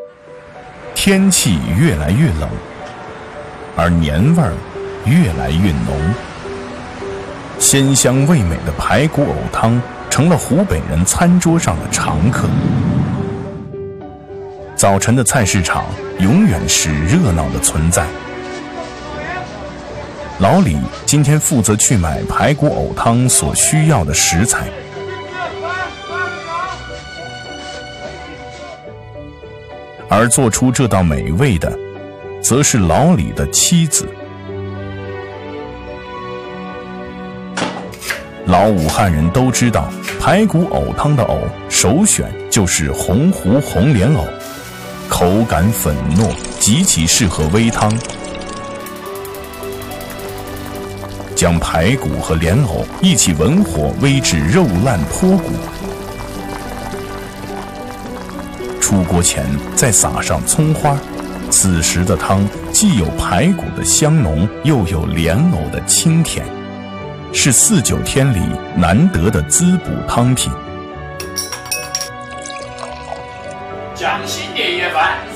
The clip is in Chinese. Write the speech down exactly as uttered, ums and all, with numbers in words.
天气越来越冷，而年味儿越来越浓。鲜香味美的排骨藕汤成了湖北人餐桌上的常客。早晨的菜市场永远是热闹的存在。老李今天负责去买排骨藕汤所需要的食材。而做出这道美味的，则是老李的妻子。老武汉人都知道，排骨藕汤的藕首选就是洪湖红莲藕，口感粉糯，极其适合煨汤。将排骨和莲藕一起文火煨至肉烂脱骨，出锅前再撒上葱花，此时的汤既有排骨的香浓，又有莲藕的清甜，是四九天里难得的滋补汤品。 匠心年夜饭。